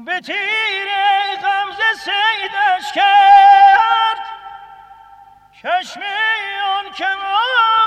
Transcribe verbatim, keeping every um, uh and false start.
به تیر غمزه صیدش کرد چشم آن کمان